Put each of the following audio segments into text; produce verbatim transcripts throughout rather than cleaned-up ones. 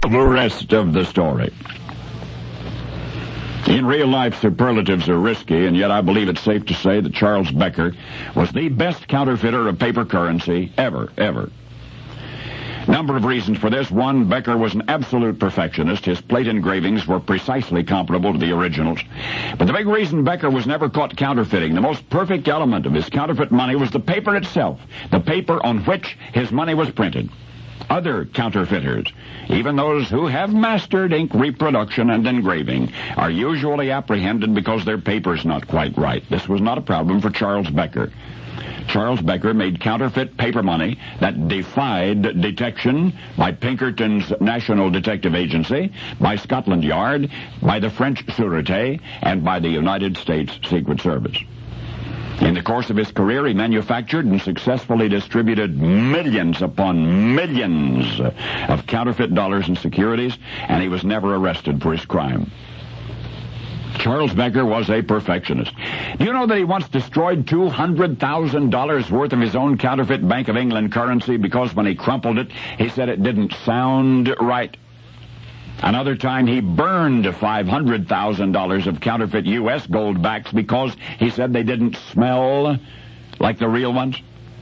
The rest of the story. In real life, superlatives are risky, and yet I believe it's safe to say that Charles Becker was the best counterfeiter of paper currency ever, ever. Number of reasons for this. One, Becker was an absolute perfectionist. His plate engravings were precisely comparable to the originals. But the big reason Becker was never caught counterfeiting, the most perfect element of his counterfeit money, was the paper itself, the paper on which his money was printed. Other counterfeiters, even those who have mastered ink reproduction and engraving, are usually apprehended because their paper's not quite right. This was not a problem for Charles Becker. Charles Becker made counterfeit paper money that defied detection by Pinkerton's National Detective Agency, by Scotland Yard, by the French Sûreté, and by the United States Secret Service. In the course of his career, he manufactured and successfully distributed millions upon millions of counterfeit dollars and securities, and he was never arrested for his crime. Charles Becker was a perfectionist. Do you know that he once destroyed two hundred thousand dollars worth of his own counterfeit Bank of England currency because when he crumpled it, he said it didn't sound right? Another time, he burned five hundred thousand dollars of counterfeit U S gold backs because he said they didn't smell like the real ones.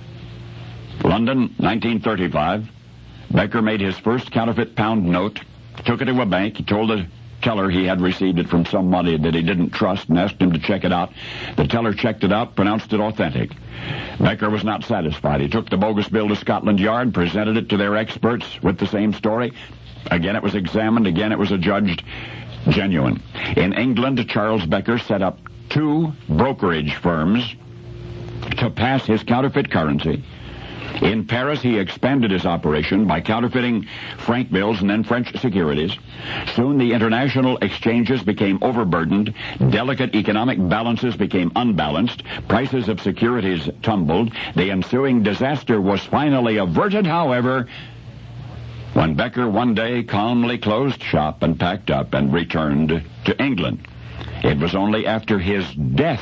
London, nineteen thirty-five. Becker made his first counterfeit pound note, took it to a bank. He told the teller he had received it from somebody that he didn't trust and asked him to check it out. The teller checked it out, pronounced it authentic. Becker was not satisfied. He took the bogus bill to Scotland Yard, presented it to their experts with the same story. Again, it was examined. Again, it was adjudged genuine. In England, Charles Becker set up two brokerage firms to pass his counterfeit currency. In Paris, he expanded his operation by counterfeiting franc bills and then French securities. Soon, the international exchanges became overburdened. Delicate economic balances became unbalanced. Prices of securities tumbled. The ensuing disaster was finally averted, however, when Becker one day calmly closed shop and packed up and returned to England. It was only after his death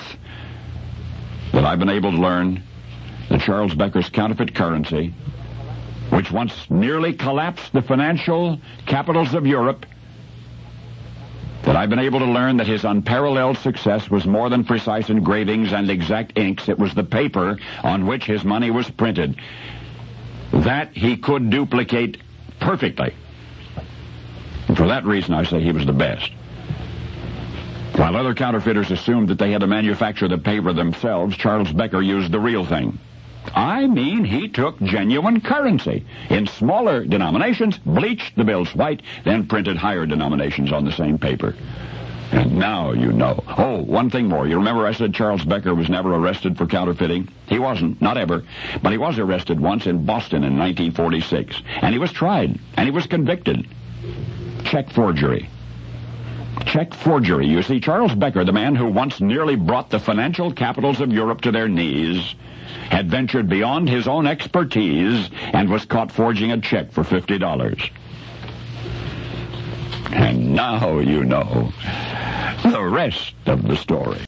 that I've been able to learn that Charles Becker's counterfeit currency, which once nearly collapsed the financial capitals of Europe, that I've been able to learn that his unparalleled success was more than precise engravings and exact inks. It was the paper on which his money was printed. That he could duplicate perfectly. And for that reason, I say he was the best. While other counterfeiters assumed that they had to manufacture the paper themselves, Charles Becker used the real thing. I mean, he took genuine currency in smaller denominations, bleached the bills white, then printed higher denominations on the same paper. And now you know. Oh, one thing more. You remember I said Charles Becker was never arrested for counterfeiting? He wasn't, not ever. But he was arrested once in Boston in nineteen forty-six. And he was tried, and he was convicted. Check forgery. Check forgery. You see, Charles Becker, the man who once nearly brought the financial capitals of Europe to their knees, had ventured beyond his own expertise and was caught forging a check for fifty dollars. And now you know the rest of the story.